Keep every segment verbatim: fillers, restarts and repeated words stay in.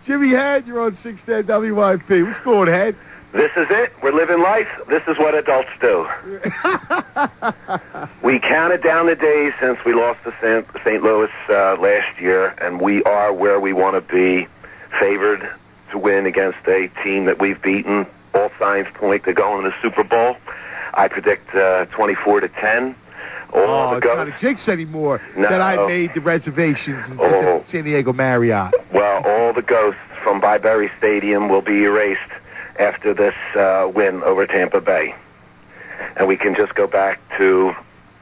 Jimmy Head, you're on six ten W I P. What's going, Head? This is it. We're living life. This is what adults do. We counted down the days since we lost to Saint Louis uh, last year, and we are where we want to be, favored to win against a team that we've beaten. All signs point to going to the Super Bowl. I predict uh, twenty-four to ten. All oh, the it's ghosts. not a jinx anymore No. that I made the reservations at Oh. the San Diego Marriott. Well, all the ghosts from Byberry Stadium will be erased after this uh, win over Tampa Bay. And we can just go back to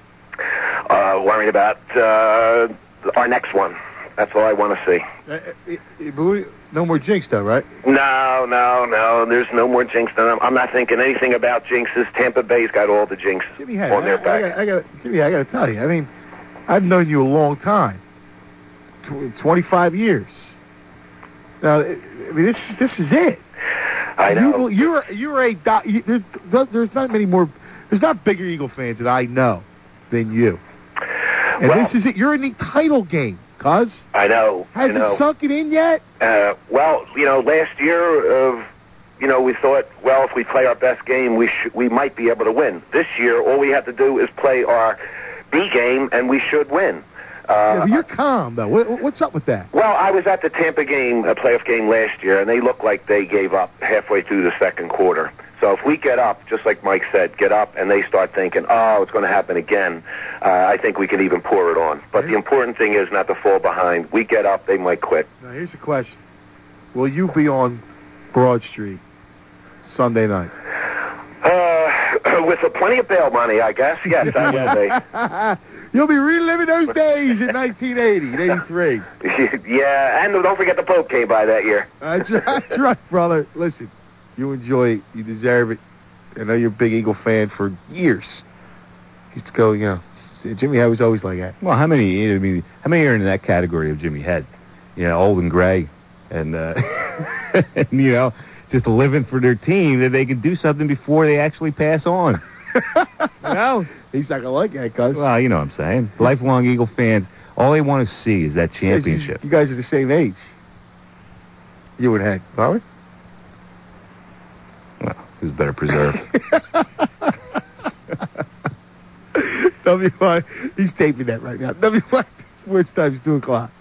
uh, worrying about uh, our next one. That's all I want to see. Uh, uh, no more jinx, though, right? No, no, no. There's no more jinx. I'm, I'm not thinking anything about jinxes. Tampa Bay's got all the jinxes Jimmy Head, on their I, back. I, got, I got, Jimmy, I got to tell you. I mean, I've known you a long time, Tw- twenty-five years. Now, I mean, this this is it. I know. You, you're you're a do- you, there's, there's not many more. There's not bigger Eagle fans that I know than you. And well, this is it. You're in the title game, cuz. I know. Has I know. it sunk it in yet? Uh, well, you know, last year, uh, you know, we thought, well, if we play our best game, we sh- we might be able to win. This year, all we have to do is play our B game, and we should win. Uh, Yeah, but you're calm, though. What, what's up with that? Well, I was at the Tampa game, a playoff game last year, and they looked like they gave up halfway through the second quarter. So if we get up, just like Mike said, get up, and they start thinking, oh, it's going to happen again, uh, I think we can even pour it on. But the important thing is not to fall behind. We get up, they might quit. Now, here's the question. Will you be on Broad Street Sunday night? Uh, with a plenty of bail money, I guess. Yes, I will be. You'll be reliving those days in nineteen eighty, eighty-three. Yeah, and don't forget the Pope came by that year. That's right, that's right, brother. Listen, you enjoy it. You deserve it. I know you're a big Eagle fan for years. Let's go, you know. Jimmy Head was always like that. Well, how many, I mean, how many are in that category of Jimmy Head? You know, old and gray. And, uh, and, you know, just living for their team that they can do something before they actually pass on. You know? He's not going to like that, cuz. Well, you know what I'm saying. Lifelong Eagle fans, all they want to see is that championship. You guys are the same age. You and Head, are we? Well, who's better preserved? W Y, he's taping that right now. W Y Sports Times, two o'clock.